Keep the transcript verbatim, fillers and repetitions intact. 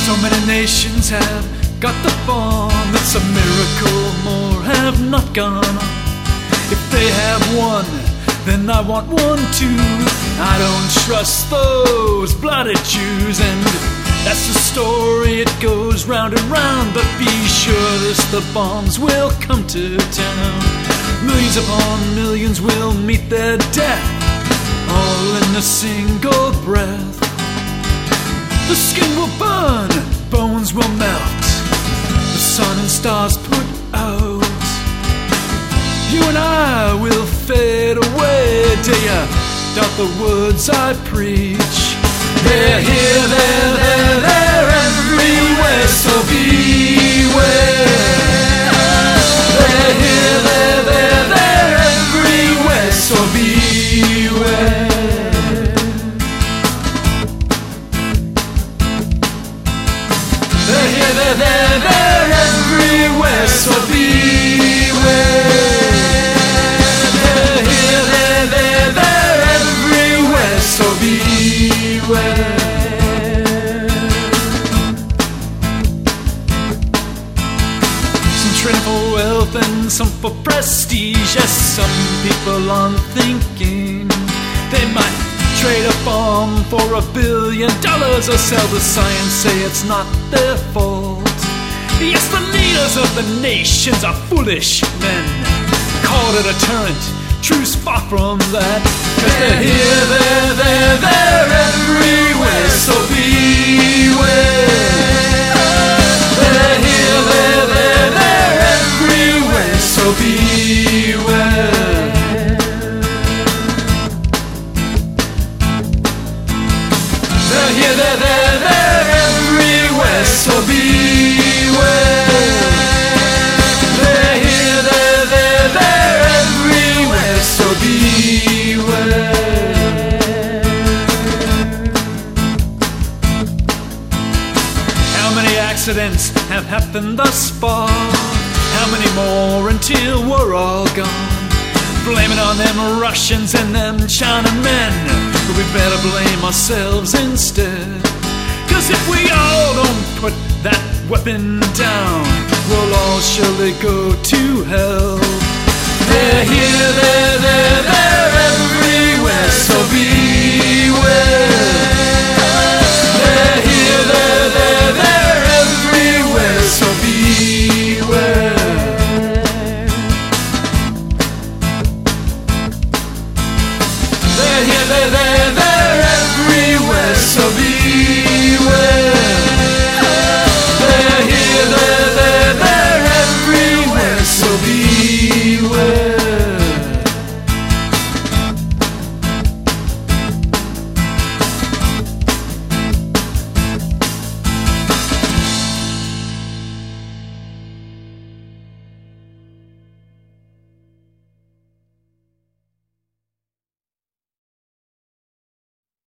So many nations have got the bomb. It's a miracle more have not gone on. If they have one, then I want one too. I don't trust those bloody Jews, and that's the story, it goes round and round. But be sure this, the bombs will come to town. Millions upon millions will meet their death, all in a single breath. The skin will burn, bones will melt, the sun and stars put out. You and I will fade away. Do you doubt the words I preach? They're here, they're there, they're everywhere, so beware. They're here, they're there, they're everywhere, so beware. They're here, they're there, they're everywhere, so beware. They're here, they're there, they're everywhere, so beware. Some trade for wealth and some for prestige. Yes, some people aren't thinking they might trade a bomb for a billion dollars, or sell the science, say it's not their fault. Yes, the leaders of the nations are foolish men, call it a deterrent, truth's far from that. 'Cause they're here, they're there, they're everywhere, so beware. They're here, they're there, they're everywhere, so beware. They're here, they're there, they're everywhere, so beware. They're here, they're there, they're everywhere, so beware. How many accidents have happened thus far? How many more until we're all gone? Blame it on them Russians and them Chinamen, but we better blame ourselves instead. 'Cause if we all don't put that weapon down, we'll all surely go to hell. They're here, they're there, they're everywhere, so beware. They're here, they're there, they're everywhere, so beware. They're here, they're there.